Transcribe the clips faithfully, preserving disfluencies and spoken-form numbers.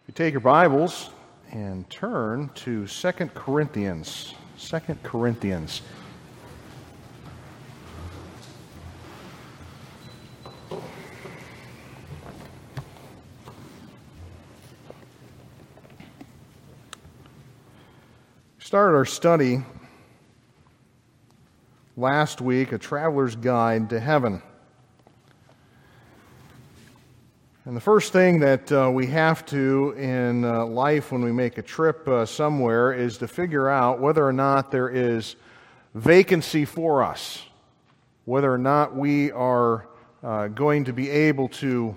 You take your Bibles and turn to Second Corinthians. Second Corinthians. We started our study last week, A Traveler's Guide to Heaven. And the first thing that uh, we have to in uh, life when we make a trip uh, somewhere is to figure out whether or not there is vacancy for us, whether or not we are uh, going to be able to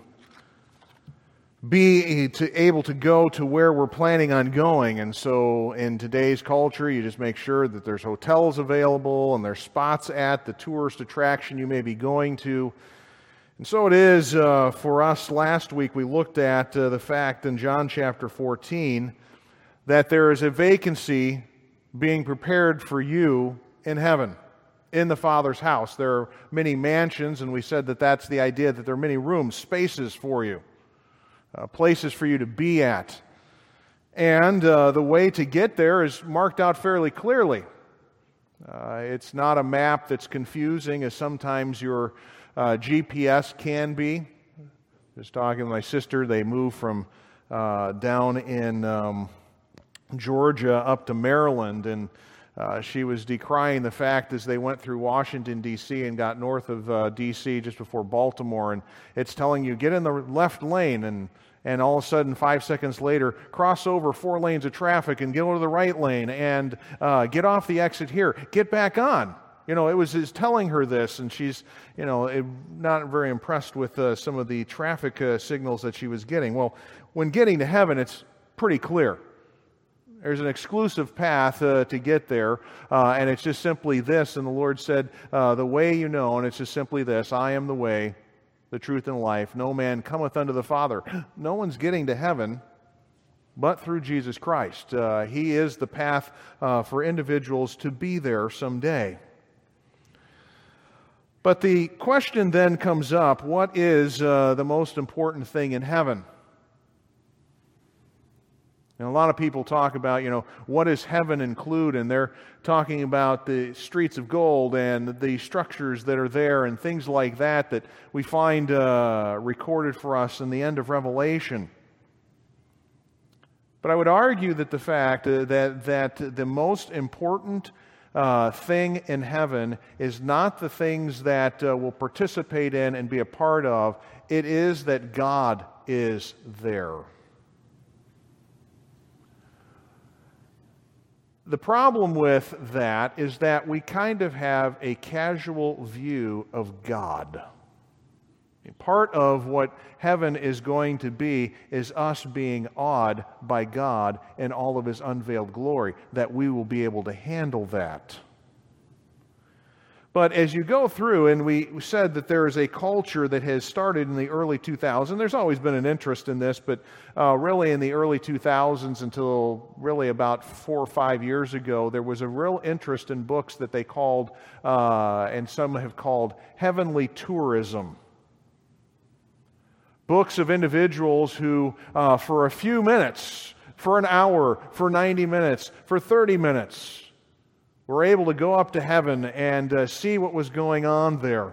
be to able to go to where we're planning on going. And so in today's culture, you just make sure that there's hotels available and there's spots at the tourist attraction you may be going to. And so it is uh, for us. Last week we looked at uh, the fact in John chapter fourteen that there is a vacancy being prepared for you in heaven, in the Father's house. There are many mansions, and we said that that's the idea, that there are many rooms, spaces for you, uh, places for you to be at. And uh, the way to get there is marked out fairly clearly. Uh, it's not a map that's confusing, as sometimes your Uh, G P S can be. Just talking to my sister, they moved from uh, down in um, Georgia up to Maryland, and uh, she was decrying the fact as they went through Washington, D C and got north of uh, D C just before Baltimore, and it's telling you, get in the left lane, and and all of a sudden, five seconds later, cross over four lanes of traffic and go to the right lane, and uh, get off the exit here, get back on. You know, it was is telling her this, and she's, you know, it, not very impressed with uh, some of the traffic uh, signals that she was getting. Well, when getting to heaven, it's pretty clear. There's an exclusive path uh, to get there, uh, and it's just simply this. And the Lord said, uh, the way you know, and it's just simply this: I am the way, the truth, and life. No man cometh unto the Father. No one's getting to heaven but through Jesus Christ. Uh, he is the path uh, for individuals to be there someday. But the question then comes up, what is uh, the most important thing in heaven? And a lot of people talk about, you know, what does heaven include? And they're talking about the streets of gold and the structures that are there and things like that that we find uh, recorded for us in the end of Revelation. But I would argue that the fact uh, that, that the most important Uh, thing in heaven is not the things that uh, we'll participate in and be a part of. It is that God is there. The problem with that is that we kind of have a casual view of God. Part of what heaven is going to be is us being awed by God in all of His unveiled glory, that we will be able to handle that. But as you go through, and we said that there is a culture that has started in the early two thousands. There's always been an interest in this, but uh, really in the early two thousands until really about four or five years ago, there was a real interest in books that they called, uh, and some have called, heavenly tourism. Books of individuals who, uh, for a few minutes, for an hour, for ninety minutes, for thirty minutes, were able to go up to heaven and uh, see what was going on there.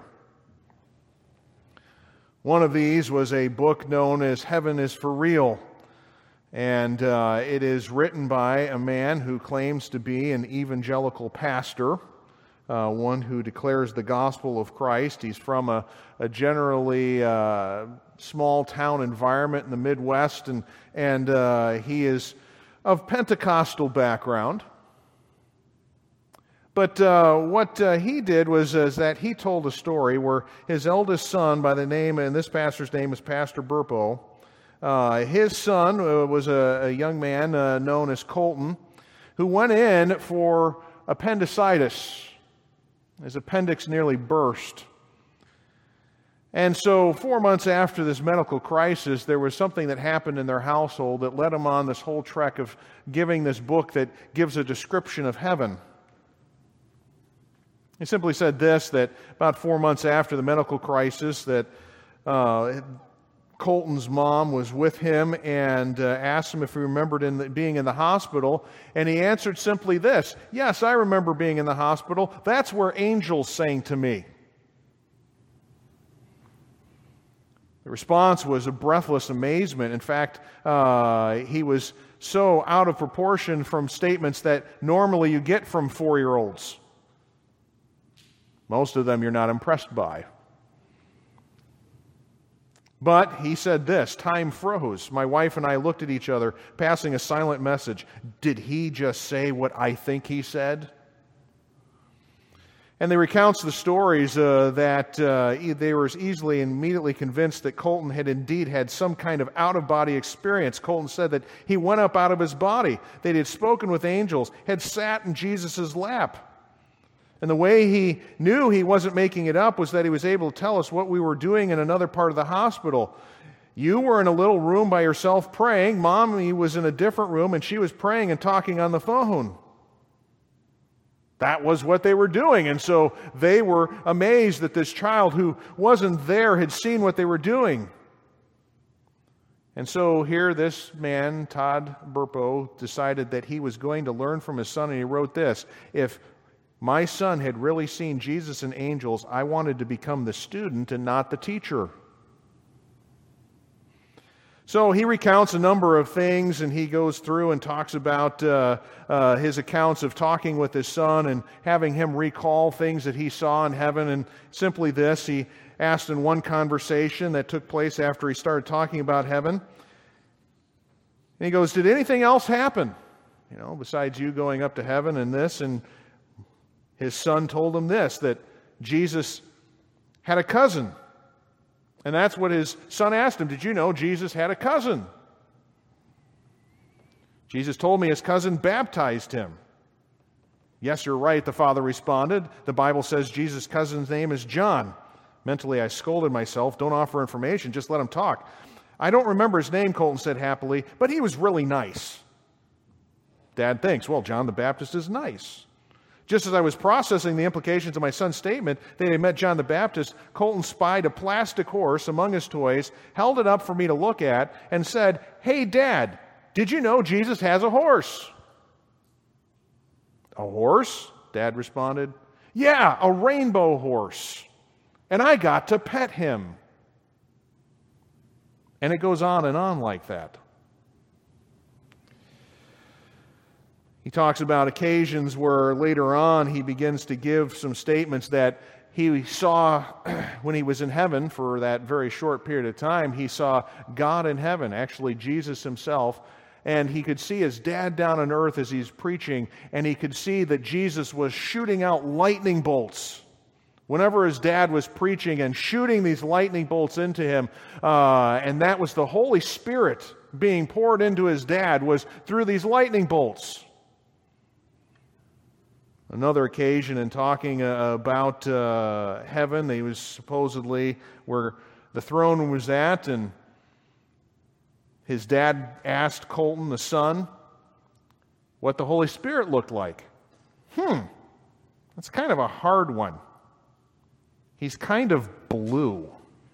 One of these was a book known as Heaven is for Real. And uh, it is written by a man who claims to be an evangelical pastor, uh, one who declares the gospel of Christ. He's from a, a generally uh, small town environment in the Midwest, and, and uh, he is of Pentecostal background. But uh, what uh, he did was is that he told a story where his eldest son, by the name, and this pastor's name is Pastor Burpo, uh, his son uh, was a, a young man uh, known as Colton, who went in for appendicitis. His appendix nearly burst. And so four months after this medical crisis, there was something that happened in their household that led him on this whole trek of giving this book that gives a description of heaven. He simply said this, that about four months after the medical crisis, that uh, Colton's mom was with him and uh, asked him if he remembered in the, being in the hospital, and he answered simply this: "Yes, I remember being in the hospital. That's where angels sang to me." The response was a breathless amazement. In fact, uh, he was so out of proportion from statements that normally you get from four-year-olds. Most of them you're not impressed by. But he said this: "Time froze. My wife and I looked at each other, passing a silent message. Did he just say what I think he said?" And they recounts the stories uh, that uh, they were easily and immediately convinced that Colton had indeed had some kind of out-of-body experience. Colton said that he went up out of his body, that he had spoken with angels, had sat in Jesus' lap. And the way he knew he wasn't making it up was that he was able to tell us what we were doing in another part of the hospital. You were in a little room by yourself praying. Mommy was in a different room, and she was praying and talking on the phone. That was what they were doing. And so they were amazed that this child who wasn't there had seen what they were doing. And so here this man, Todd Burpo, decided that he was going to learn from his son, and he wrote this: "If my son had really seen Jesus and angels, I wanted to become the student and not the teacher." So he recounts a number of things, and he goes through and talks about uh, uh, his accounts of talking with his son and having him recall things that he saw in heaven. And simply this, he asked in one conversation that took place after he started talking about heaven, and he goes, "Did anything else happen, you know, besides you going up to heaven and this?" And his son told him this, that Jesus had a cousin. And that's what his son asked him: "Did you know Jesus had a cousin?" Jesus told me his cousin baptized him. "Yes, you're right," the father responded. "The Bible says Jesus' cousin's name is John." Mentally, I scolded myself. Don't offer information, just let him talk. "I don't remember his name," Colton said happily, "but he was really nice." Dad thinks, well, John the Baptist is nice. Just as I was processing the implications of my son's statement that he met John the Baptist, Colton spied a plastic horse among his toys, held it up for me to look at, and said, "Hey, Dad, did you know Jesus has a horse?" "A horse?" Dad responded. "Yeah, a rainbow horse. And I got to pet him." And it goes on and on like that. He talks about occasions where later on he begins to give some statements that he saw when he was in heaven for that very short period of time. He saw God in heaven, actually Jesus himself, and he could see his dad down on earth as he's preaching, and he could see that Jesus was shooting out lightning bolts whenever his dad was preaching and shooting these lightning bolts into him, uh, and that was the Holy Spirit being poured into his dad, was through these lightning bolts. Another occasion in talking uh, about uh, heaven, he was supposedly where the throne was at, and his dad asked Colton, the son, what the Holy Spirit looked like. Hmm, that's kind of a hard one. He's kind of blue.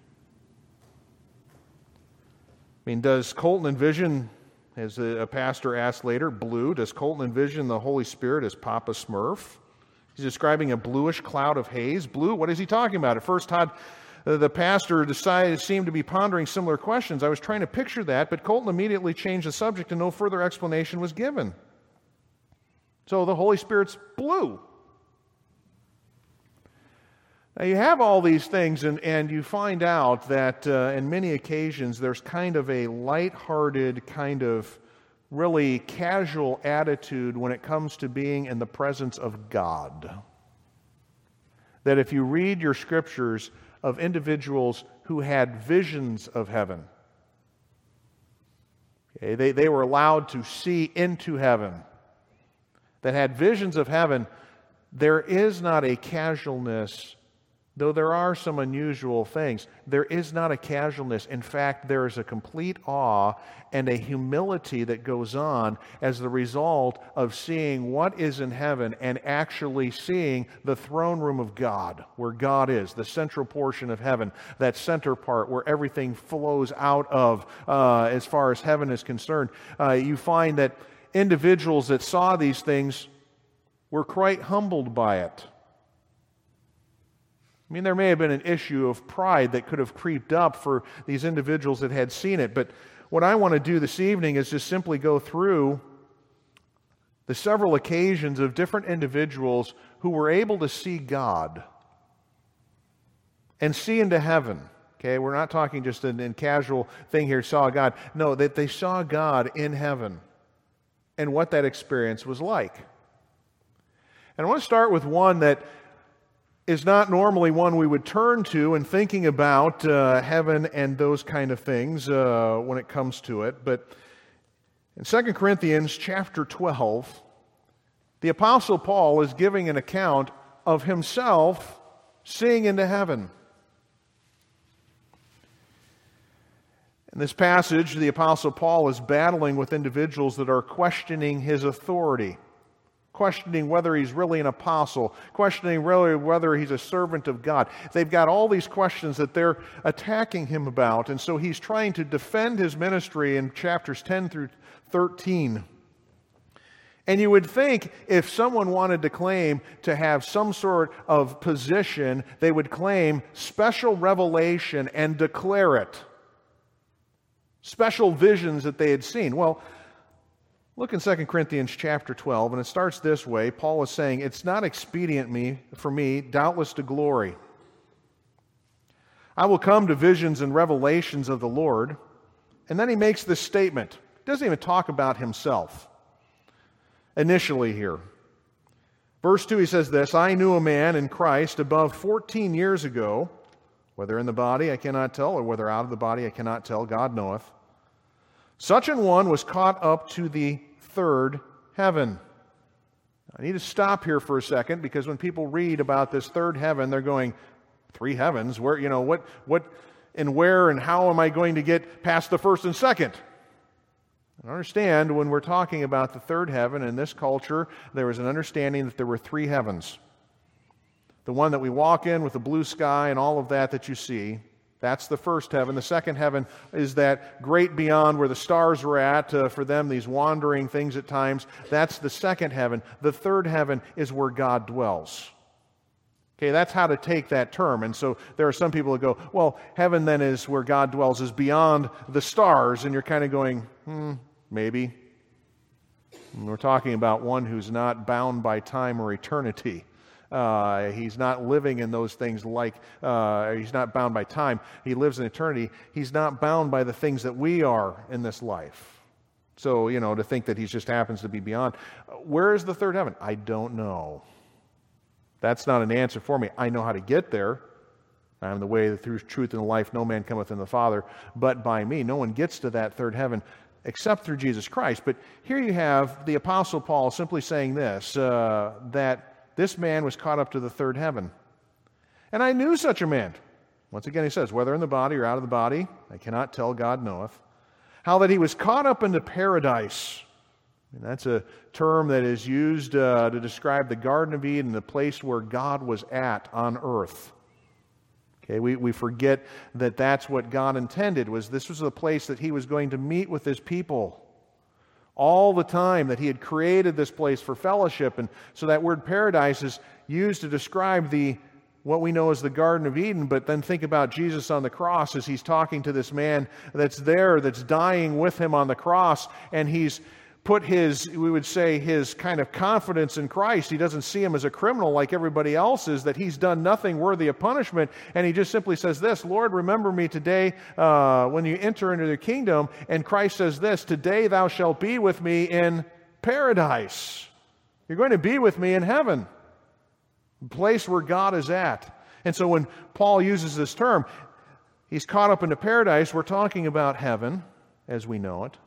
I mean, does Colton envision, as a pastor asked later, blue? Does Colton envision the Holy Spirit as Papa Smurf? He's describing a bluish cloud of haze. Blue, what is he talking about? At first, Todd, uh, the pastor, decided seemed to be pondering similar questions. I was trying to picture that, but Colton immediately changed the subject and no further explanation was given. So the Holy Spirit's blue. Now you have all these things, and, and you find out that uh, in many occasions there's kind of a lighthearted, kind of really casual attitude when it comes to being in the presence of God. That if you read your scriptures of individuals who had visions of heaven, okay, they, they were allowed to see into heaven, that had visions of heaven, there is not a casualness Though there are some unusual things, there is not a casualness. In fact, there is a complete awe and a humility that goes on as the result of seeing what is in heaven and actually seeing the throne room of God, where God is, the central portion of heaven, that center part where everything flows out of uh, as far as heaven is concerned. Uh, you find that individuals that saw these things were quite humbled by it. I mean, there may have been an issue of pride that could have creeped up for these individuals that had seen it, but what I want to do this evening is just simply go through the several occasions of different individuals who were able to see God and see into heaven. Okay, we're not talking just in, in casual thing here, saw God. No, that they saw God in heaven and what that experience was like. And I want to start with one that is not normally one we would turn to in thinking about uh, heaven and those kind of things uh, when it comes to it. But in Second Corinthians chapter twelve, the Apostle Paul is giving an account of himself seeing into heaven. In this passage, the Apostle Paul is battling with individuals that are questioning his authority, questioning whether he's really an apostle, questioning really whether he's a servant of God. They've got all these questions that they're attacking him about, and so he's trying to defend his ministry in chapters ten through thirteen. And you would think if someone wanted to claim to have some sort of position, they would claim special revelation and declare it. Special visions that they had seen. Well, look in Second Corinthians chapter twelve, and it starts this way. Paul is saying, "It's not expedient me for me, doubtless to glory. I will come to visions and revelations of the Lord." And then he makes this statement. He doesn't even talk about himself initially here. Verse two, he says this, "I knew a man in Christ above fourteen years ago, whether in the body I cannot tell, or whether out of the body I cannot tell, God knoweth. Such an one was caught up to the third heaven." I need to stop here for a second, because when people read about this third heaven, they're going, three heavens? Where, you know, what, what, and where, and how am I going to get past the first and second? I understand when we're talking about the third heaven in this culture, there was an understanding that there were three heavens. The one that we walk in with the blue sky and all of that that you see, that's the first heaven. The second heaven is that great beyond where the stars were at, uh, for them, these wandering things at times. That's the second heaven. The third heaven is where God dwells. Okay, that's how to take that term. And so there are some people that go, well, heaven then is where God dwells, is beyond the stars. And you're kind of going, hmm, maybe. And we're talking about one who's not bound by time or eternity. Uh, he's not living in those things like, uh, he's not bound by time. He lives in eternity. He's not bound by the things that we are in this life. So, you know, to think that he just happens to be beyond. Where is the third heaven? I don't know. That's not an answer for me. I know how to get there. I am the way, the truth, and the life. No man cometh unto the Father but by me. No one gets to that third heaven except through Jesus Christ. But here you have the Apostle Paul simply saying this, uh, that this man was caught up to the third heaven. And I knew such a man. Once again he says, whether in the body or out of the body, I cannot tell, God knoweth. How that he was caught up into paradise. And that's a term that is used uh, to describe the Garden of Eden, the place where God was at on earth. Okay, we, we forget that that's what God intended, was this was the place that he was going to meet with his people. All the time that he had created this place for fellowship. And so that word paradise is used to describe the what we know as the Garden of Eden, but then think about Jesus on the cross as he's talking to this man that's there, that's dying with him on the cross, and he's put his, we would say, his kind of confidence in Christ. He doesn't see him as a criminal like everybody else is, that he's done nothing worthy of punishment, and he just simply says this, Lord, remember me today uh, when you enter into the kingdom, and Christ says this, today thou shalt be with me in paradise. You're going to be with me in heaven, the place where God is at. And so when Paul uses this term, he's caught up into paradise, we're talking about heaven as we know it.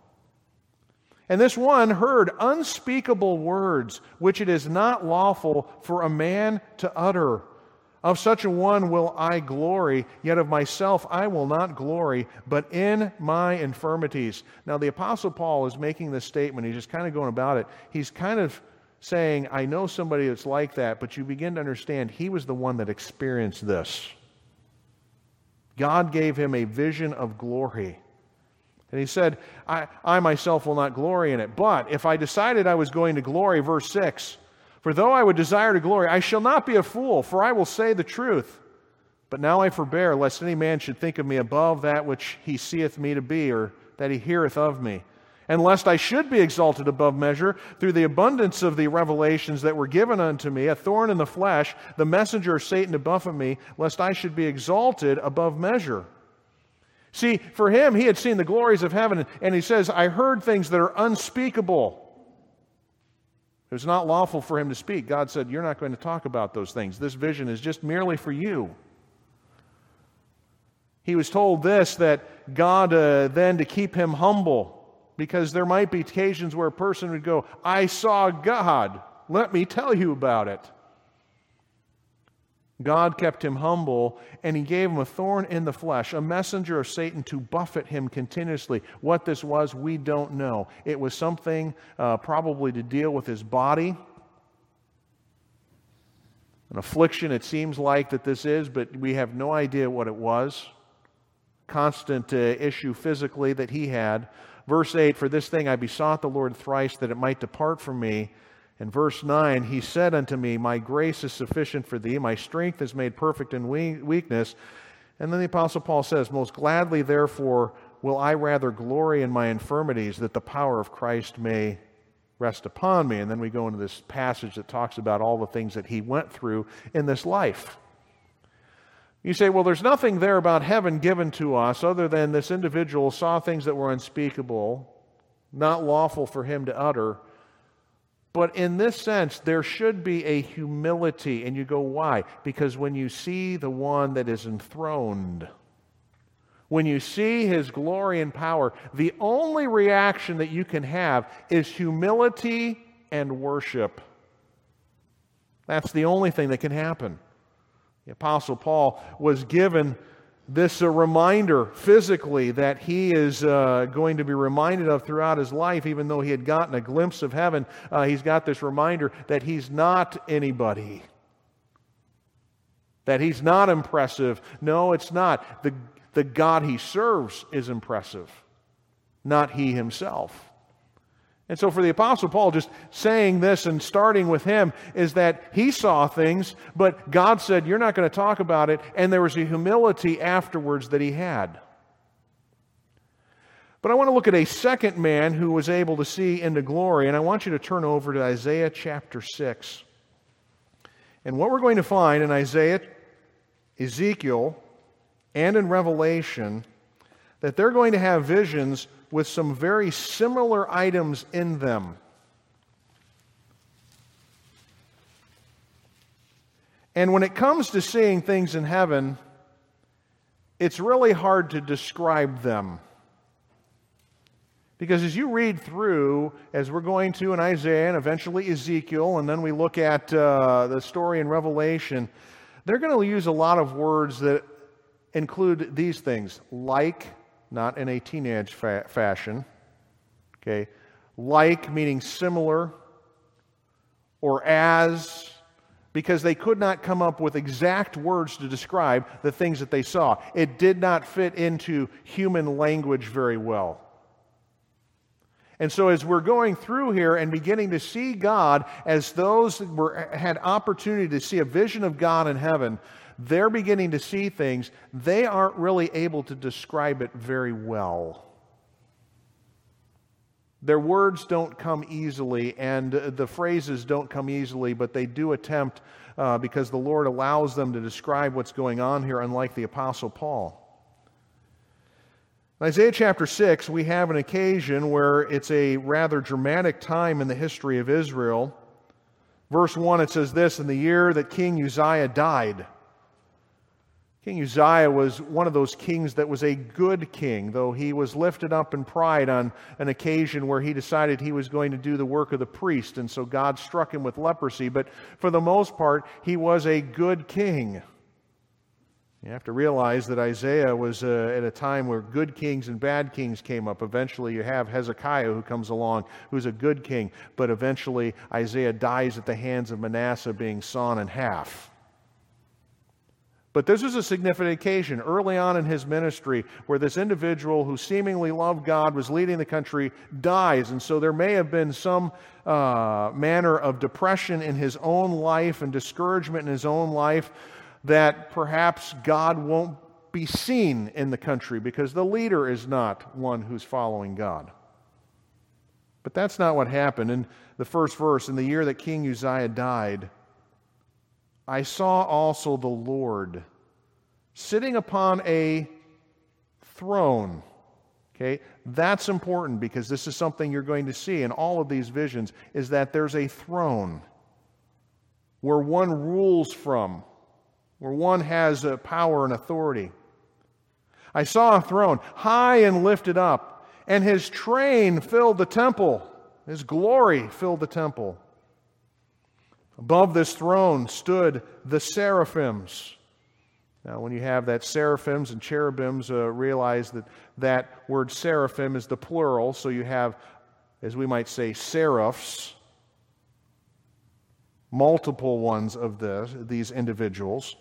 And this one heard unspeakable words, which it is not lawful for a man to utter. Of such a one will I glory, yet of myself I will not glory, but in my infirmities. Now the Apostle Paul is making this statement. He's just kind of going about it. He's kind of saying, I know somebody that's like that, but you begin to understand he was the one that experienced this. God gave him a vision of glory. And he said, I, I myself will not glory in it. But if I decided I was going to glory, verse six, for though I would desire to glory, I shall not be a fool, for I will say the truth. But now I forbear, lest any man should think of me above that which he seeth me to be, or that he heareth of me. And lest I should be exalted above measure through the abundance of the revelations that were given unto me, a thorn in the flesh, the messenger of Satan to buffet me, lest I should be exalted above measure. See, for him, he had seen the glories of heaven, and he says, I heard things that are unspeakable. It was not lawful for him to speak. God said, you're not going to talk about those things. This vision is just merely for you. He was told this, that God uh, then to keep him humble, because there might be occasions where a person would go, I saw God. Let me tell you about it. God kept him humble, and he gave him a thorn in the flesh, a messenger of Satan to buffet him continuously. What this was, we don't know. It was something uh, probably to deal with his body. An affliction, it seems like that this is, but we have no idea what it was. Constant uh, issue physically that he had. Verse eight, for this thing I besought the Lord thrice, that it might depart from me. And verse nine, he said unto me, my grace is sufficient for thee, my strength is made perfect in weakness. And then the Apostle Paul says, most gladly therefore will I rather glory in my infirmities, that the power of Christ may rest upon me. And then we go into this passage that talks about all the things that he went through in this life. You say, well, there's nothing there about heaven given to us other than this individual saw things that were unspeakable, not lawful for him to utter. But in this sense, there should be a humility. And you go, why? Because when you see the one that is enthroned, when you see his glory and power, the only reaction that you can have is humility and worship. That's the only thing that can happen. The Apostle Paul was given this a reminder physically that he is uh, going to be reminded of throughout his life, even though he had gotten a glimpse of heaven. Uh, he's got this reminder that he's not anybody, that he's not impressive. No, it's not. The, the God he serves is impressive, not he himself. And so for the Apostle Paul, just saying this and starting with him is that he saw things, but God said, you're not going to talk about it, and there was a humility afterwards that he had. But I want to look at a second man who was able to see into glory, and I want you to turn over to Isaiah chapter six. And what we're going to find in Isaiah, Ezekiel, and in Revelation, that they're going to have visions with some very similar items in them. And when it comes to seeing things in heaven, it's really hard to describe them. Because as you read through, as we're going to in Isaiah and eventually Ezekiel, and then we look at uh, the story in Revelation, they're going to use a lot of words that include these things, like, not in a teenage fa- fashion, okay? Like meaning similar, or as, because they could not come up with exact words to describe the things that they saw. It did not fit into human language very well. And so as we're going through here and beginning to see God, as those that were, had opportunity to see a vision of God in heaven, they're beginning to see things. They aren't really able to describe it very well. Their words don't come easily, and the phrases don't come easily, but they do attempt, uh, because the Lord allows them to describe what's going on here, unlike the Apostle Paul. In Isaiah chapter six, we have an occasion where it's a rather dramatic time in the history of Israel. Verse one, it says this, in the year that King Uzziah died. King Uzziah was one of those kings that was a good king, though he was lifted up in pride on an occasion where he decided he was going to do the work of the priest, and so God struck him with leprosy. But for the most part, he was a good king. You have to realize that Isaiah was uh, at a time where good kings and bad kings came up. Eventually you have Hezekiah who comes along, who's a good king, but eventually Isaiah dies at the hands of Manasseh, being sawn in half. But this was a significant occasion early on in his ministry where this individual who seemingly loved God, was leading the country, dies. And so there may have been some uh, manner of depression in his own life and discouragement in his own life, that perhaps God won't be seen in the country because the leader is not one who's following God. But that's not what happened. In the first verse, in the year that King Uzziah died, I saw also the Lord sitting upon a throne. Okay, that's important because this is something you're going to see in all of these visions, is that there's a throne where one rules from, where one has uh, power and authority. I saw a throne high and lifted up, and his train filled the temple. His glory filled the temple. Above this throne stood the seraphims. Now, when you have that seraphims and cherubims, uh, realize that that word seraphim is the plural, so you have, as we might say, seraphs, multiple ones of this, these individuals.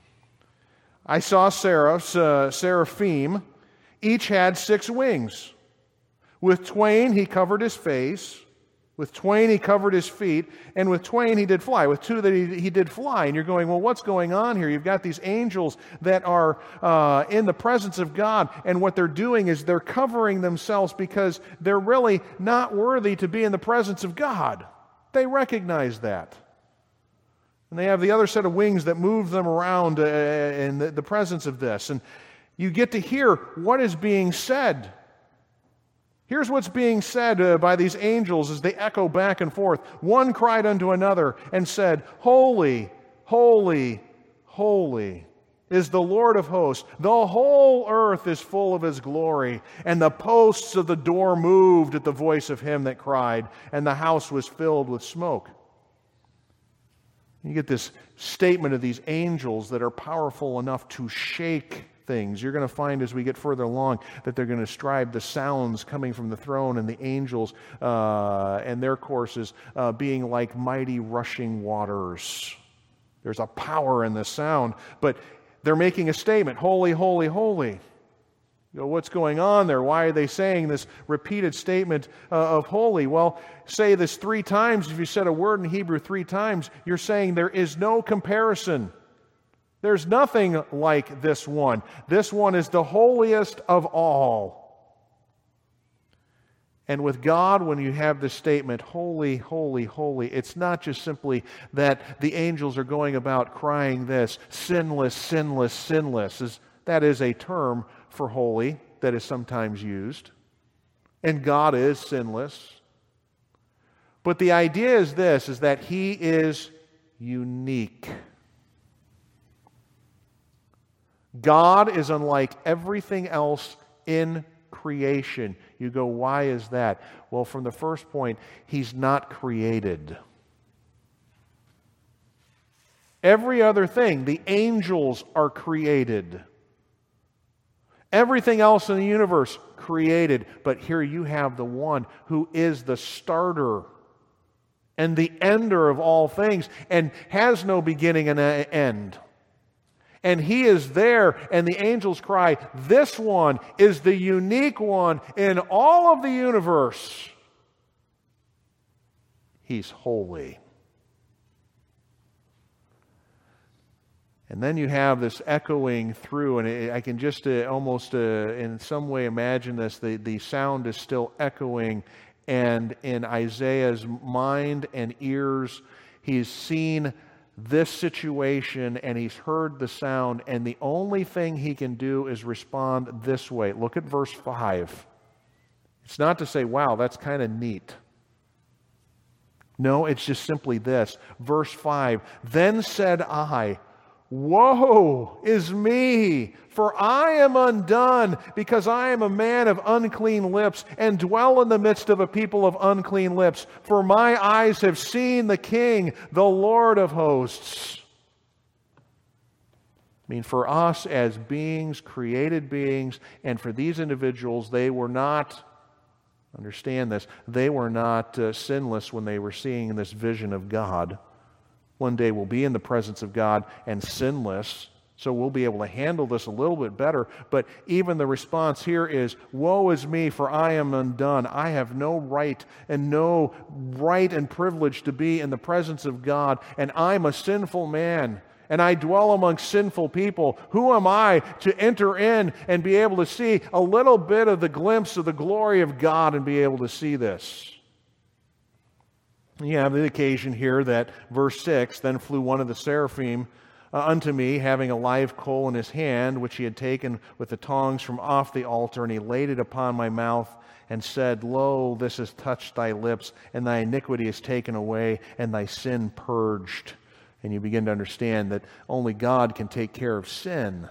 I saw seraphs, uh, seraphim, each had six wings. With twain he covered his face, with twain he covered his feet, and with twain he did fly. With two that he, he did fly. And you're going, well, what's going on here? You've got these angels that are uh, in the presence of God, and what they're doing is they're covering themselves because they're really not worthy to be in the presence of God. They recognize that. And they have the other set of wings that move them around uh, in the, the presence of this. And you get to hear what is being said. Here's what's being said uh, by these angels as they echo back and forth. One cried unto another and said, Holy, holy, holy is the Lord of hosts. The whole earth is full of His glory. And the posts of the door moved at the voice of him that cried, and the house was filled with smoke. You get this statement of these angels that are powerful enough to shake things. You're going to find as we get further along that they're going to describe the sounds coming from the throne and the angels uh, and their courses uh, being like mighty rushing waters. There's a power in the sound, but they're making a statement, holy, holy, holy. You know, what's going on there? Why are they saying this repeated statement uh, of holy? Well, say this three times. If you said a word in Hebrew three times, you're saying there is no comparison. There's nothing like this one. This one is the holiest of all. And with God, when you have this statement, holy, holy, holy, it's not just simply that the angels are going about crying this, sinless, sinless, sinless. That is a term for holy that is sometimes used. And God is sinless. But the idea is this, is that He is unique. God is unlike everything else in creation. You go, why is that? Well, from the first point, He's not created. Every other thing, the angels are created. Everything else in the universe created. But here you have the one who is the starter and the ender of all things and has no beginning and end. And He is there, and the angels cry, this one is the unique one in all of the universe. He's holy. And then you have this echoing through, and I can just uh, almost uh, in some way imagine this. The, the sound is still echoing, and in Isaiah's mind and ears, he's seen this situation, and he's heard the sound, and the only thing he can do is respond this way. Look at verse five. It's not to say, wow, that's kind of neat. No, it's just simply this. Verse five, then said I, woe is me, for I am undone, because I am a man of unclean lips, and dwell in the midst of a people of unclean lips. For my eyes have seen the King, the Lord of hosts. I mean, for us as beings, created beings, and for these individuals, they were not, understand this, they were not uh, sinless when they were seeing this vision of God. One day we'll be in the presence of God and sinless, so we'll be able to handle this a little bit better. But even the response here is, woe is me, for I am undone. I have no right and no right and privilege to be in the presence of God, and I'm a sinful man. And I dwell among sinful people. Who am I to enter in and be able to see a little bit of the glimpse of the glory of God and be able to see this? You have the occasion here that verse six, then flew one of the seraphim uh, unto me, having a live coal in his hand, which he had taken with the tongs from off the altar, and he laid it upon my mouth and said, Lo, this has touched thy lips, and thy iniquity is taken away, and thy sin purged. And you begin to understand that only God can take care of sin.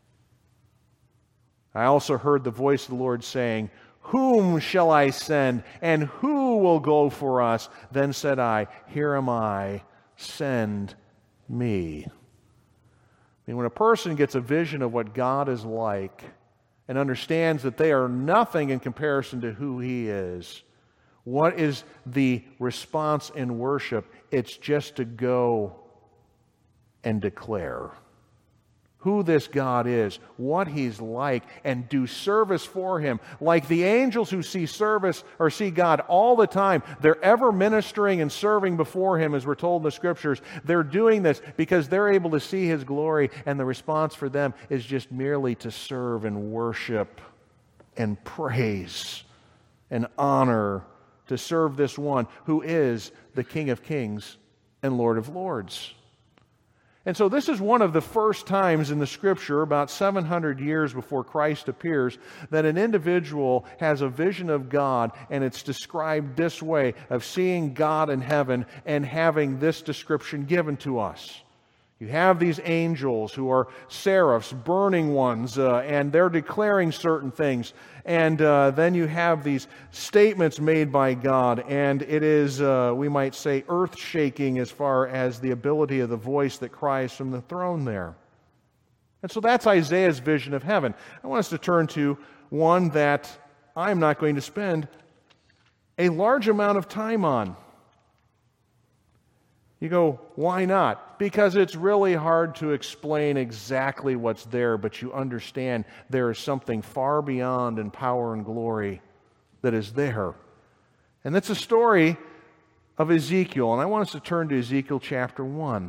I also heard the voice of the Lord saying, Whom shall I send, and who will go for us? Then said I, Here am I, send me. I mean, when a person gets a vision of what God is like and understands that they are nothing in comparison to who He is, what is the response in worship? It's just to go and declare who this God is, what He's like, and do service for Him. Like the angels who see service or see God all the time, they're ever ministering and serving before Him, as we're told in the Scriptures. They're doing this because they're able to see His glory, and the response for them is just merely to serve and worship and praise and honor, to serve this one who is the King of Kings and Lord of Lords. And so this is one of the first times in the Scripture, about seven hundred years before Christ appears, that an individual has a vision of God, and it's described this way, of seeing God in heaven and having this description given to us. You have these angels who are seraphs, burning ones, uh, and they're declaring certain things. And uh, then you have these statements made by God, and it is, uh, we might say, earth-shaking as far as the ability of the voice that cries from the throne there. And so that's Isaiah's vision of heaven. I want us to turn to one that I'm not going to spend a large amount of time on. You go, why not? Because it's really hard to explain exactly what's there, but you understand there is something far beyond in power and glory that is there. And that's a story of Ezekiel, and I want us to turn to Ezekiel chapter one.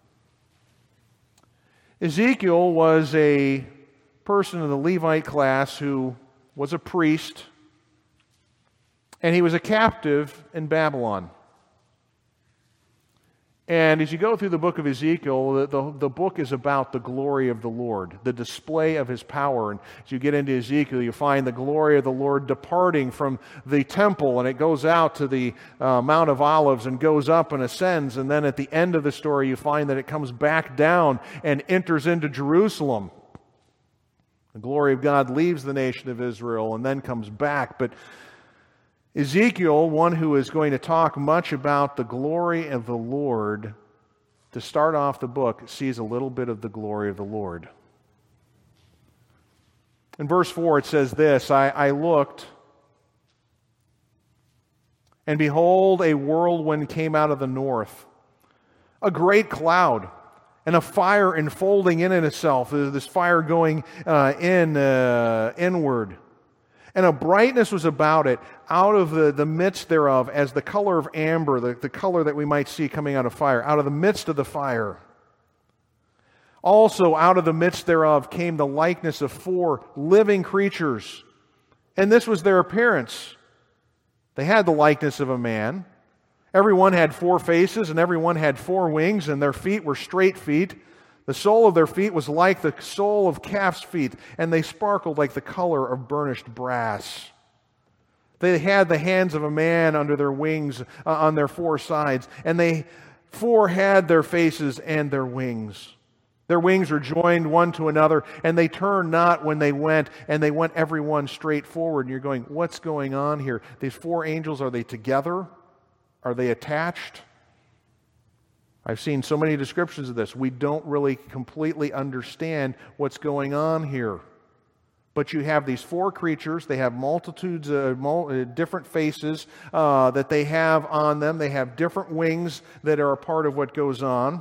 Ezekiel was a person of the Levite class who was a priest, and he was a captive in Babylon. And as you go through the book of Ezekiel, the, the, the book is about the glory of the Lord, the display of His power. And as you get into Ezekiel, you find the glory of the Lord departing from the temple, and it goes out to the uh, Mount of Olives and goes up and ascends. And then at the end of the story, you find that it comes back down and enters into Jerusalem. The glory of God leaves the nation of Israel and then comes back. But Ezekiel, one who is going to talk much about the glory of the Lord, to start off the book, sees a little bit of the glory of the Lord. In verse four it says this, I, I looked, and behold, a whirlwind came out of the north, a great cloud, and a fire enfolding in itself, this fire going uh, in uh, inward. And a brightness was about it, out of the, the midst thereof, as the color of amber, the, the color that we might see coming out of fire, out of the midst of the fire. Also out of the midst thereof came the likeness of four living creatures. And this was their appearance. They had the likeness of a man. Everyone had four faces, and everyone had four wings, and their feet were straight feet. The sole of their feet was like the sole of calf's feet, and they sparkled like the color of burnished brass. They had the hands of a man under their wings, uh, on their four sides, and they four had their faces and their wings. Their wings were joined one to another, and they turned not when they went, and they went every one straight forward. And you're going, what's going on here? These four angels, are they together? Are they attached? I've seen so many descriptions of this. We don't really completely understand what's going on here. But you have these four creatures. They have multitudes of mul- different faces uh, that they have on them. They have different wings that are a part of what goes on.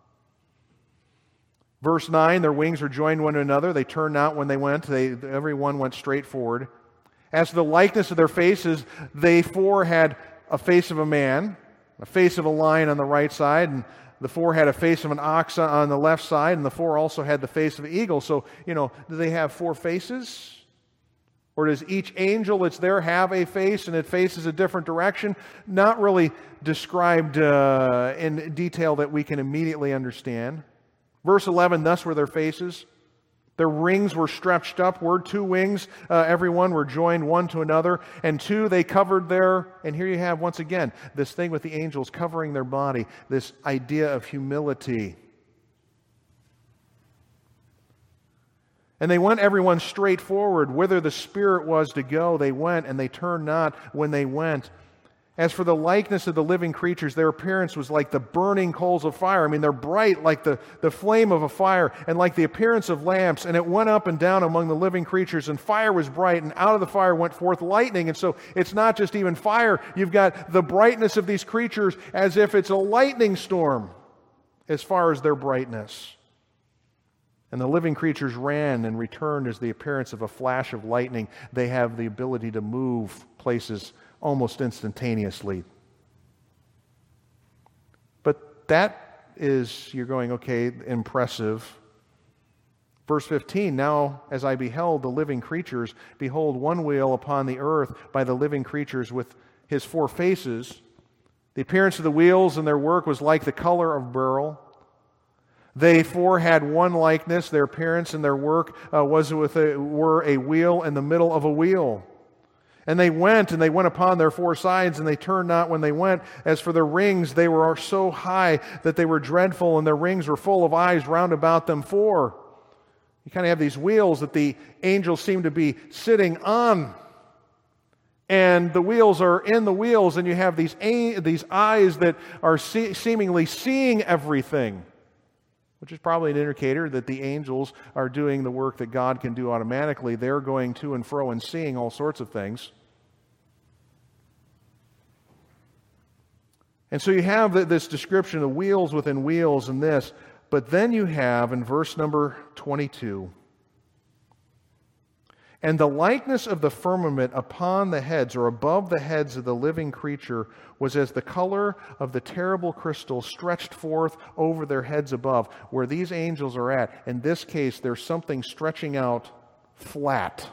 Verse nine, their wings were joined one to another. They turned not when they went. They, everyone went straight forward. As for the likeness of their faces, they four had a face of a man, a face of a lion on the right side, and the four had a face of an ox on the left side, and the four also had the face of an eagle. So, you know, do they have four faces? Or does each angel that's there have a face and it faces a different direction? Not really described uh, in detail that we can immediately understand. Verse eleven, thus were their faces. Their rings were stretched upward. Two wings, uh, everyone, were joined one to another. And two, they covered their, and here you have once again, this thing with the angels covering their body, this idea of humility. And they went everyone straight forward. Whither the Spirit was to go, they went, and they turned not when they went. As for the likeness of the living creatures, their appearance was like the burning coals of fire. I mean, they're bright like the, the flame of a fire, and like the appearance of lamps. And it went up and down among the living creatures, and fire was bright, and out of the fire went forth lightning. And so it's not just even fire. You've got the brightness of these creatures as if it's a lightning storm as far as their brightness. And the living creatures ran and returned as the appearance of a flash of lightning. They have the ability to move places almost instantaneously. But that is, you're going, okay, impressive. Verse fifteen, now as I beheld the living creatures, behold, one wheel upon the earth by the living creatures with his four faces. The appearance of the wheels and their work was like the color of beryl. They four had one likeness. Their appearance and their work uh, was with a, were a wheel in the middle of a wheel. And they went, and they went upon their four sides, and they turned not when they went. As for their rings, they were so high that they were dreadful, and their rings were full of eyes round about them four. You kind of have these wheels that the angels seem to be sitting on. And the wheels are in the wheels, and you have these, these eyes that are see, seemingly seeing everything, which is probably an indicator that the angels are doing the work that God can do automatically. They're going to and fro and seeing all sorts of things. And so you have this description of wheels within wheels and this, but then you have in verse number twenty-two, and the likeness of the firmament upon the heads or above the heads of the living creature was as the color of the terrible crystal stretched forth over their heads above. Where these angels are at, in this case, there's something stretching out flat.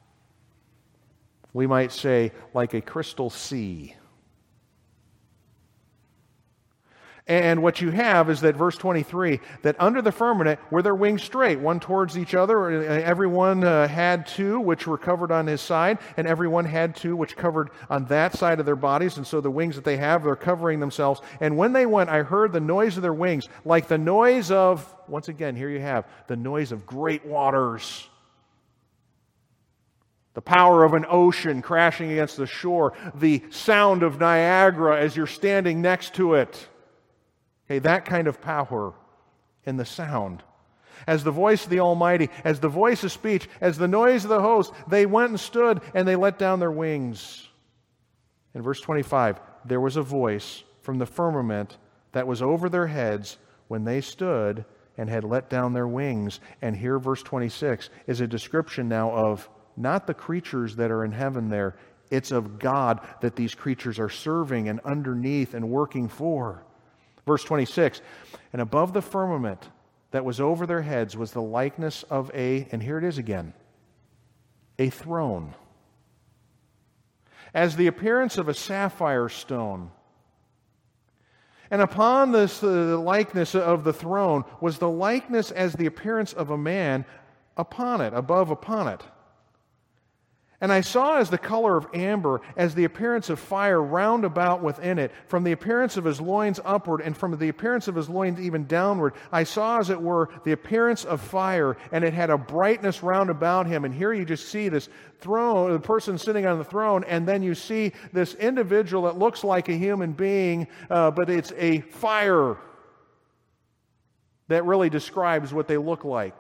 We might say like a crystal sea. And what you have is that verse twenty-three, that under the firmament were their wings straight, one towards each other. Everyone uh, had two, which were covered on his side, and everyone had two, which covered on that side of their bodies. And so the wings that they have, they're covering themselves. And when they went, I heard the noise of their wings, like the noise of, once again, here you have, the noise of great waters. The power of an ocean crashing against the shore. The sound of Niagara as you're standing next to it. Okay, that kind of power in the sound. As the voice of the Almighty, as the voice of speech, as the noise of the host, they went and stood and they let down their wings. In verse twenty-five, there was a voice from the firmament that was over their heads when they stood and had let down their wings. And here, verse twenty-six, is a description now of not the creatures that are in heaven there. It's of God that these creatures are serving and underneath and working for. Verse twenty-six, and above the firmament that was over their heads was the likeness of a, and here it is again, a throne, as the appearance of a sapphire stone. And upon this uh, the likeness of the throne was the likeness as the appearance of a man upon it, above upon it. And I saw as the color of amber, as the appearance of fire round about within it, from the appearance of his loins upward, and from the appearance of his loins even downward. I saw, as it were, the appearance of fire, and it had a brightness round about him. And here you just see this throne, the person sitting on the throne, and then you see this individual that looks like a human being, uh, but it's a fire that really describes what they look like.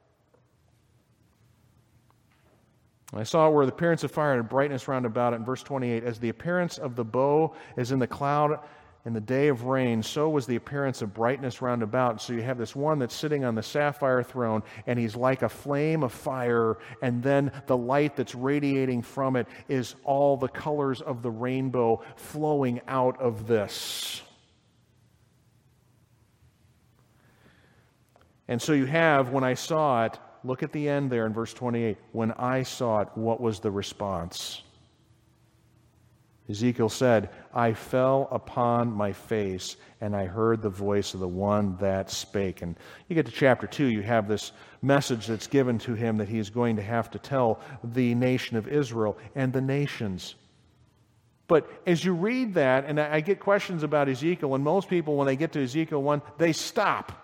I saw where the appearance of fire and a brightness round about it in verse twenty-eight. As the appearance of the bow is in the cloud in the day of rain, so was the appearance of brightness round about. So you have this one that's sitting on the sapphire throne, and he's like a flame of fire, and then the light that's radiating from it is all the colors of the rainbow flowing out of this. And so you have, when I saw it, look at the end there in verse twenty-eight. When I saw it, what was the response? Ezekiel said, I fell upon my face, and I heard the voice of the one that spake. And you get to chapter two, you have this message that's given to him that he's going to have to tell the nation of Israel and the nations. But as you read that, and I get questions about Ezekiel, and most people, when they get to Ezekiel one, they stop.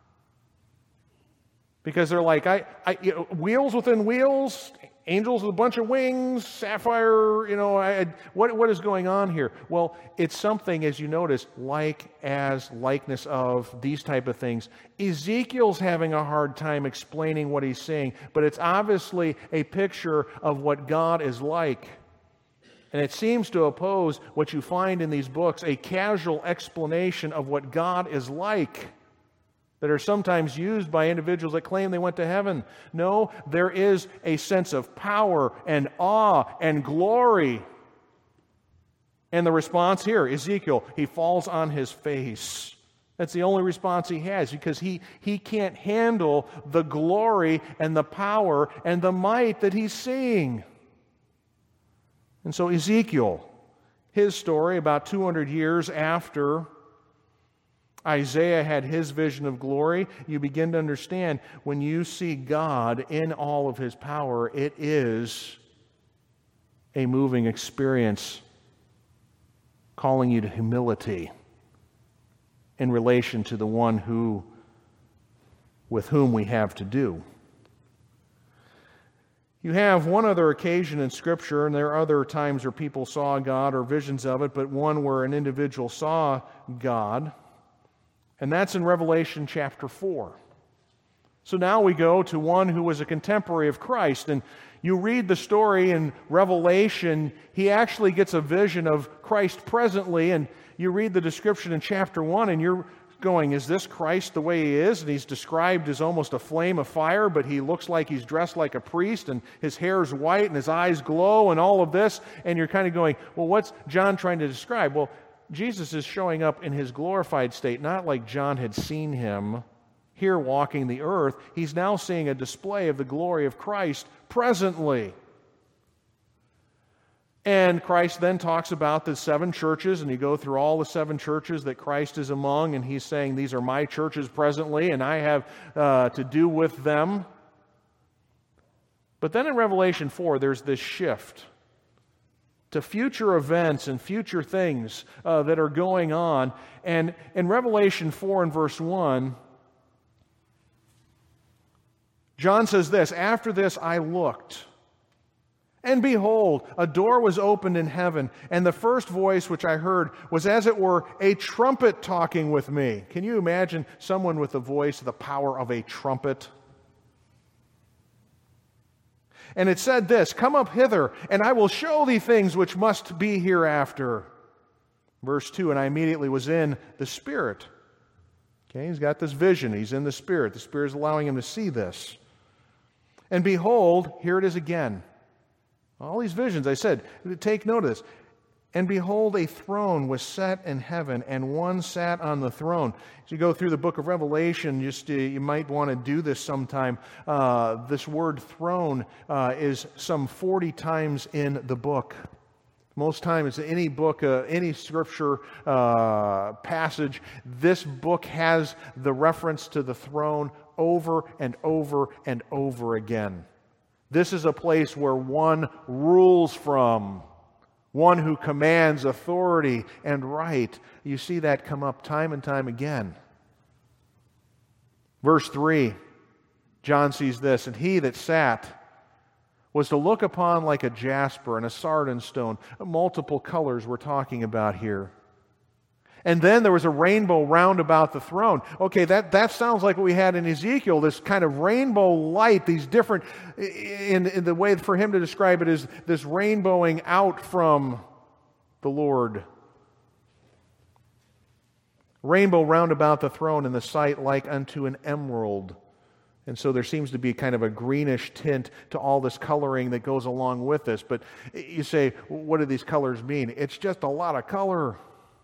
Because they're like, I, I you know, wheels within wheels, angels with a bunch of wings, sapphire, you know, I, what, what is going on here? Well, it's something, as you notice, like as likeness of these type of things. Ezekiel's having a hard time explaining what he's saying, but it's obviously a picture of what God is like. And it seems to oppose what you find in these books, a casual explanation of what God is like, that are sometimes used by individuals that claim they went to heaven. No, there is a sense of power and awe and glory. And the response here, Ezekiel, he falls on his face. That's the only response he has, because he, he can't handle the glory and the power and the might that he's seeing. And so Ezekiel, his story about two hundred years after Isaiah had his vision of glory, you begin to understand when you see God in all of his power, it is a moving experience calling you to humility in relation to the one who, with whom we have to do. You have one other occasion in Scripture, and there are other times where people saw God or visions of it, but one where an individual saw God. And that's in Revelation chapter four. So now we go to one who was a contemporary of Christ. And you read the story in Revelation, he actually gets a vision of Christ presently. And you read the description in chapter one, and you're going, is this Christ the way he is? And he's described as almost a flame of fire, but he looks like he's dressed like a priest, and his hair is white, and his eyes glow, and all of this. And you're kind of going, well, what's John trying to describe? Well, Jesus is showing up in his glorified state, not like John had seen him here walking the earth. He's now seeing a display of the glory of Christ presently. And Christ then talks about the seven churches, and you go through all the seven churches that Christ is among, and he's saying, these are my churches presently, and I have uh, to do with them. But then in Revelation four, there's this shift to future events and future things uh, that are going on. And in Revelation four and verse one, John says this, after this I looked, and behold, a door was opened in heaven, and the first voice which I heard was as it were a trumpet talking with me. Can you imagine someone with the voice, the power of a trumpet? And it said this, come up hither, and I will show thee things which must be hereafter. Verse two, and I immediately was in the Spirit. Okay, he's got this vision. He's in the Spirit. The Spirit is allowing him to see this. And behold, here it is again. All these visions, I said, take note of this. And behold, a throne was set in heaven, and one sat on the throne. As you go through the book of Revelation, just uh, you might want to do this sometime. Uh, this word throne uh, is some forty times in the book. Most times, any book, uh, any scripture uh, passage, this book has the reference to the throne over and over and over again. This is a place where one rules from. One who commands authority and right. You see that come up time and time again. Verse three, John sees this, and he that sat was to look upon like a jasper and a sardine stone. Multiple colors we're talking about here. And then there was a rainbow round about the throne. Okay, that, that sounds like what we had in Ezekiel, this kind of rainbow light, these different, in, in the way for him to describe it is this rainbowing out from the Lord. Rainbow round about the throne, in the sight like unto an emerald. And so there seems to be kind of a greenish tint to all this coloring that goes along with this. But you say, what do these colors mean? It's just a lot of color.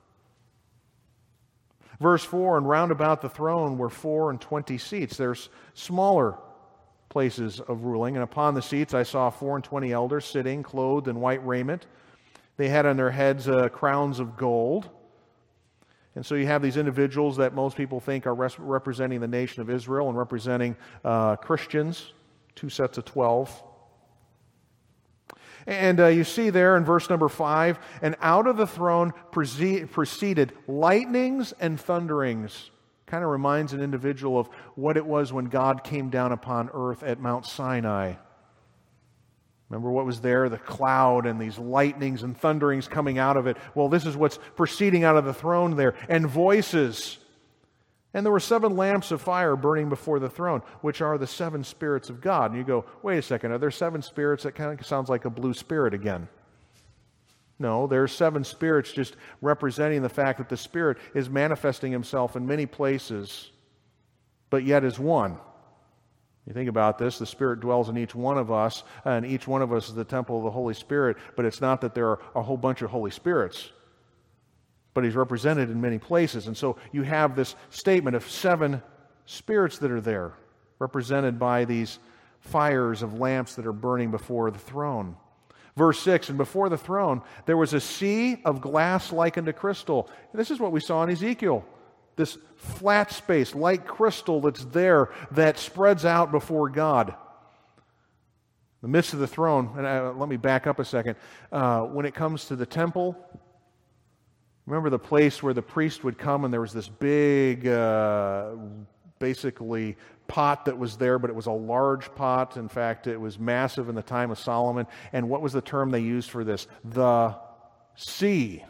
Verse four, and round about the throne were four and twenty seats. There's smaller places of ruling. And upon the seats I saw four and twenty elders sitting, clothed in white raiment. They had on their heads uh, crowns of gold. And so you have these individuals that most people think are res- representing the nation of Israel and representing uh, Christians, two sets of twelve. And uh, you see there in verse number five, and out of the throne proceeded lightnings and thunderings. Kind of reminds an individual of what it was when God came down upon earth at Mount Sinai. Remember what was there? The cloud and these lightnings and thunderings coming out of it. Well, this is what's proceeding out of the throne there. And voices. And there were seven lamps of fire burning before the throne, which are the seven spirits of God. And you go, wait a second, are there seven spirits? That kind of sounds like a blue spirit again. No, there are seven spirits just representing the fact that the Spirit is manifesting Himself in many places, but yet is one. You think about this, the Spirit dwells in each one of us, and each one of us is the temple of the Holy Spirit, but it's not that there are a whole bunch of Holy Spirits, but He's represented in many places. And so you have this statement of seven spirits that are there, represented by these fires of lamps that are burning before the throne. Verse six, and before the throne there was a sea of glass like unto crystal. And this is what we saw in Ezekiel. This flat space, like crystal that's there, that spreads out before God. The midst of the throne, and uh, let me back up a second. Uh, when it comes to the temple, remember the place where the priest would come and there was this big, uh, basically, pot that was there, but it was a large pot. In fact, it was massive in the time of Solomon. And what was the term they used for this? The sea.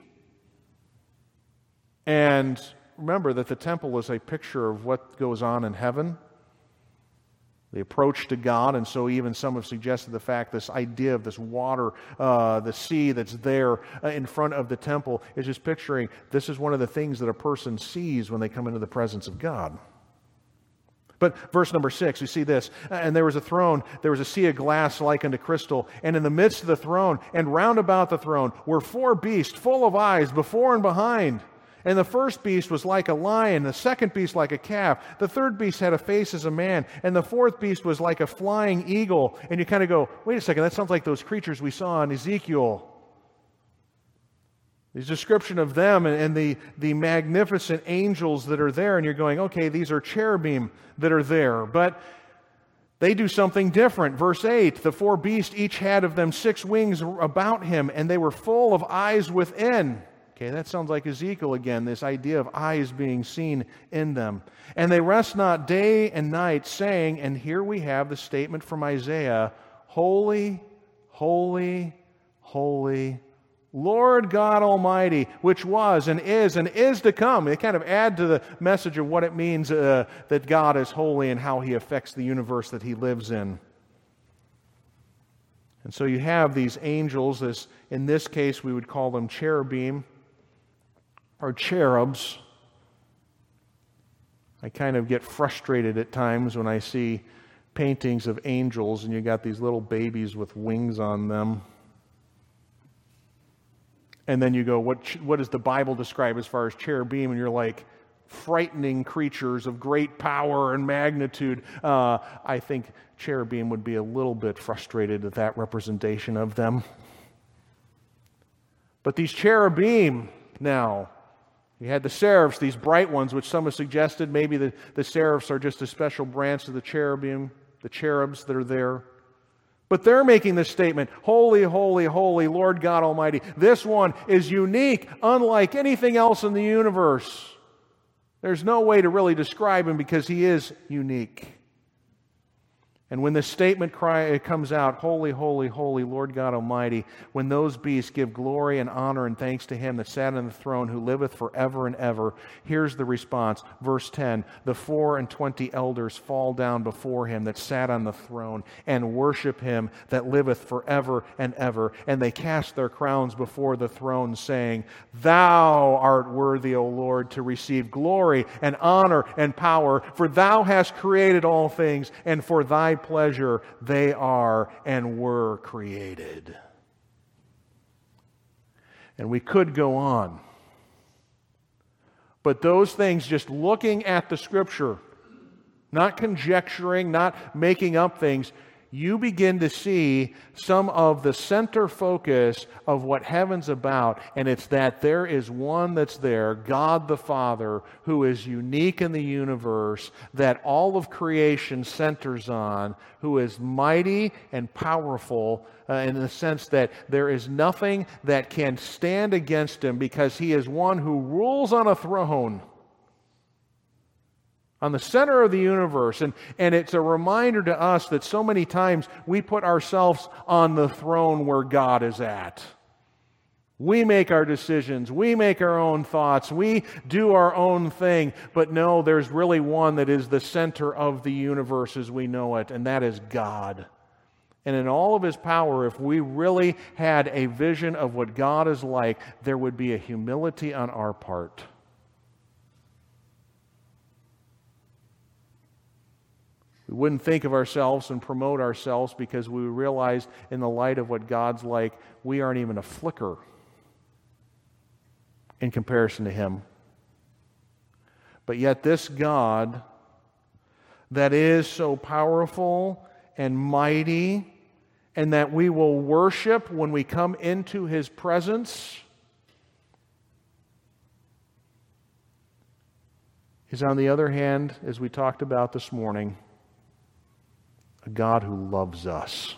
And remember that the temple is a picture of what goes on in heaven, the approach to God, and so even some have suggested the fact this idea of this water, uh, the sea that's there uh, in front of the temple is just picturing this is one of the things that a person sees when they come into the presence of God. But verse number six, you see this, and there was a throne, there was a sea of glass like unto crystal, and in the midst of the throne, and round about the throne, were four beasts full of eyes before and behind. And the first beast was like a lion, the second beast like a calf, the third beast had a face as a man, and the fourth beast was like a flying eagle. And you kind of go, wait a second, that sounds like those creatures we saw in Ezekiel. There's a description of them and, and the, the magnificent angels that are there, and you're going, okay, these are cherubim that are there. But they do something different. Verse eight, the four beasts each had of them six wings about him, and they were full of eyes within. Okay, that sounds like Ezekiel again, this idea of eyes being seen in them. And they rest not day and night, saying, and here we have the statement from Isaiah, Holy, holy, holy, Lord God Almighty, which was and is and is to come. They kind of add to the message of what it means uh, that God is holy and how He affects the universe that He lives in. And so you have these angels, this, in this case we would call them cherubim, or cherubs. I kind of get frustrated at times when I see paintings of angels and you got these little babies with wings on them. And then you go, what, what does the Bible describe as far as cherubim? And you're like, frightening creatures of great power and magnitude. Uh, I think cherubim would be a little bit frustrated at that representation of them. But these cherubim now, you had the seraphs, these bright ones, which some have suggested maybe the, the seraphs are just a special branch of the cherubim, the cherubs that are there. But they're making this statement, Holy, holy, holy, Lord God Almighty. This one is unique, unlike anything else in the universe. There's no way to really describe Him because He is unique. And when this statement cry, it comes out, Holy, holy, holy, Lord God Almighty, when those beasts give glory and honor and thanks to Him that sat on the throne, who liveth forever and ever, here's the response. Verse ten, the four and twenty elders fall down before Him that sat on the throne and worship Him that liveth forever and ever. And they cast their crowns before the throne, saying, Thou art worthy, O Lord, to receive glory and honor and power, for Thou hast created all things, and for Thy pleasure they are and were created. And we could go on. But those things, just looking at the Scripture, not conjecturing, not making up things, you begin to see some of the center focus of what heaven's about, and it's that there is one that's there, God the Father, who is unique in the universe, that all of creation centers on, who is mighty and powerful uh, in the sense that there is nothing that can stand against Him, because He is one who rules on a throne on the center of the universe. And, and it's a reminder to us that so many times we put ourselves on the throne where God is at. We make our decisions. We make our own thoughts. We do our own thing. But no, there's really one that is the center of the universe as we know it, and that is God. And in all of His power, if we really had a vision of what God is like, there would be a humility on our part. We wouldn't think of ourselves and promote ourselves because we realize in the light of what God's like, we aren't even a flicker in comparison to Him. But yet this God that is so powerful and mighty, and that we will worship when we come into His presence, is, on the other hand, as we talked about this morning, a God who loves us.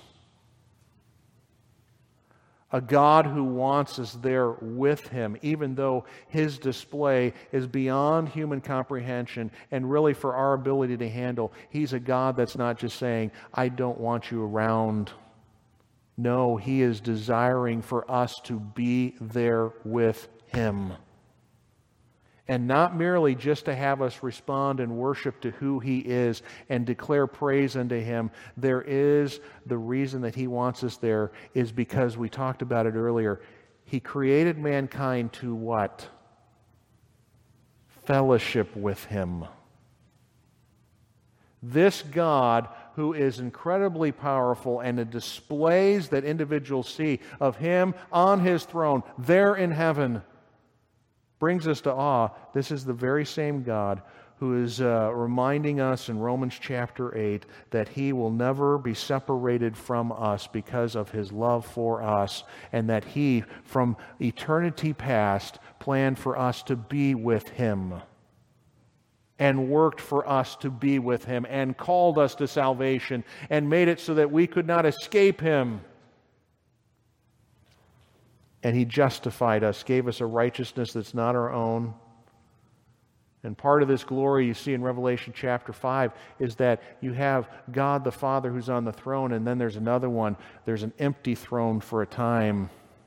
A God who wants us there with Him, even though His display is beyond human comprehension and really for our ability to handle. He's a God that's not just saying, I don't want you around. No, He is desiring for us to be there with Him. And not merely just to have us respond and worship to who He is and declare praise unto Him. There is the reason that He wants us there is because we talked about it earlier. He created mankind to what? Fellowship with Him. This God who is incredibly powerful and it displays that individuals see of Him on His throne there in heaven, brings us to awe. This is the very same God who is uh, reminding us in Romans chapter eight that He will never be separated from us because of His love for us, and that He, from eternity past, planned for us to be with Him and worked for us to be with Him and called us to salvation and made it so that we could not escape Him. And He justified us, gave us a righteousness that's not our own. And part of this glory you see in Revelation chapter five is that you have God the Father who's on the throne, and then there's another one. There's an empty throne for a time.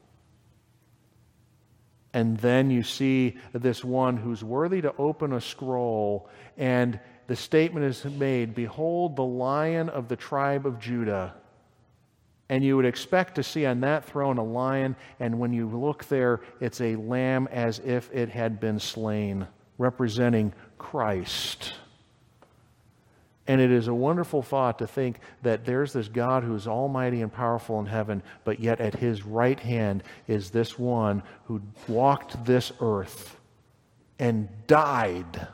And then you see this one who's worthy to open a scroll, and the statement is made, Behold the Lion of the tribe of Judah. And you would expect to see on that throne a lion, and when you look there, it's a lamb as if it had been slain, representing Christ. And it is a wonderful thought to think that there's this God who is almighty and powerful in heaven, but yet at His right hand is this one who walked this earth and died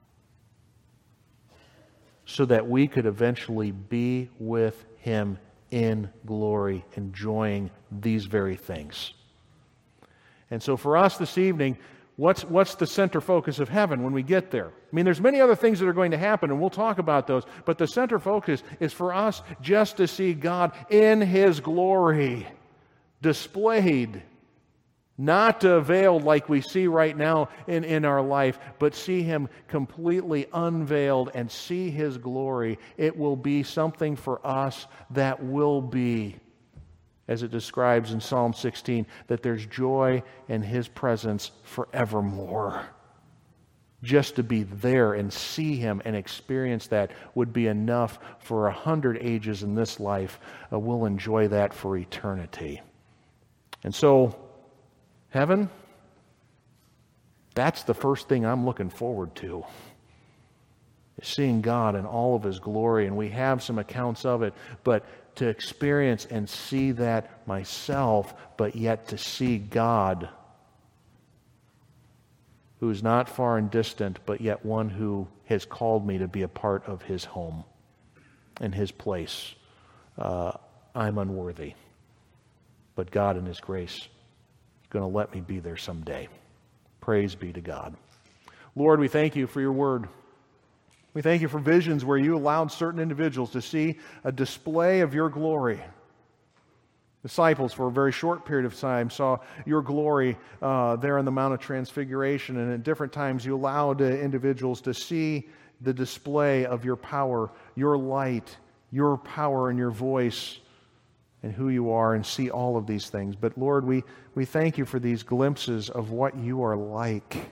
so that we could eventually be with Him in glory, enjoying these very things. And so for us this evening, what's what's the center focus of heaven when we get there? I mean, there's many other things that are going to happen, and we'll talk about those, but the center focus is for us just to see God in His glory displayed Not uh, veiled like we see right now in, in our life, but see Him completely unveiled and see His glory. It will be something for us that will be, as it describes in Psalm sixteen, that there's joy in His presence forevermore. Just to be there and see Him and experience that would be enough for a hundred ages in this life. Uh, we'll enjoy that for eternity. And so, heaven, that's the first thing I'm looking forward to, is seeing God in all of His glory. And we have some accounts of it, but to experience and see that myself, but yet to see God, who is not far and distant, but yet one who has called me to be a part of His home and His place. Uh, I'm unworthy, but God in His grace is going to let me be there someday. Praise be to God. Lord, we thank You for Your word. We thank You for visions where You allowed certain individuals to see a display of Your glory. Disciples, for a very short period of time, saw Your glory uh, there on the Mount of Transfiguration, and at different times You allowed uh, individuals to see the display of Your power, Your light, Your power and Your voice, and who You are, and see all of these things. But Lord, we, we thank You for these glimpses of what You are like.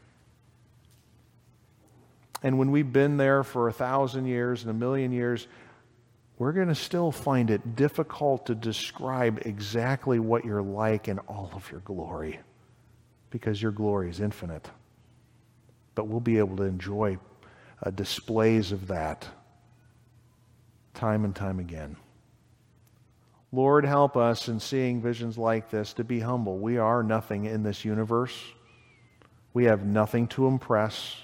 And when we've been there for a thousand years and a million years, we're going to still find it difficult to describe exactly what You're like in all of Your glory, because Your glory is infinite. But we'll be able to enjoy uh, displays of that time and time again. Lord, help us in seeing visions like this to be humble. We are nothing in this universe. We have nothing to impress.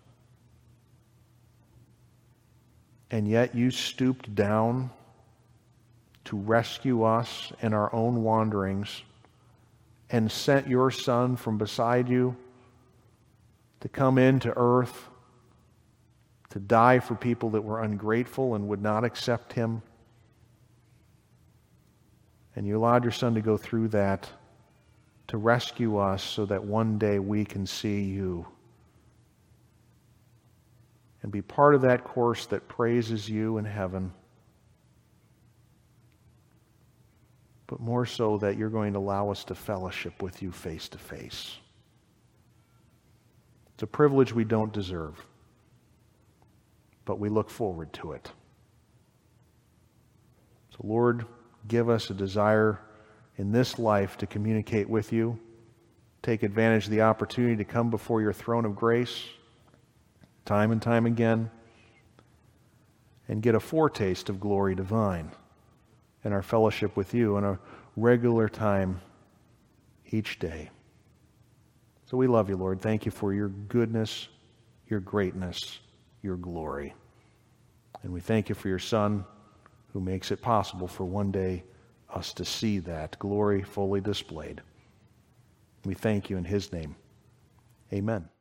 And yet You stooped down to rescue us in our own wanderings and sent Your Son from beside You to come into earth, to die for people that were ungrateful and would not accept Him. And You allowed Your Son to go through that to rescue us so that one day we can see You and be part of that course that praises You in heaven. But more so that You're going to allow us to fellowship with You face to face. It's a privilege we don't deserve, but we look forward to it. So Lord, give us a desire in this life to communicate with You, take advantage of the opportunity to come before Your throne of grace time and time again, and get a foretaste of glory divine in our fellowship with You in a regular time each day. So we love You, Lord. Thank You for Your goodness, Your greatness, Your glory. And we thank You for Your Son, who makes it possible for one day us to see that glory fully displayed. We thank You in His name. Amen.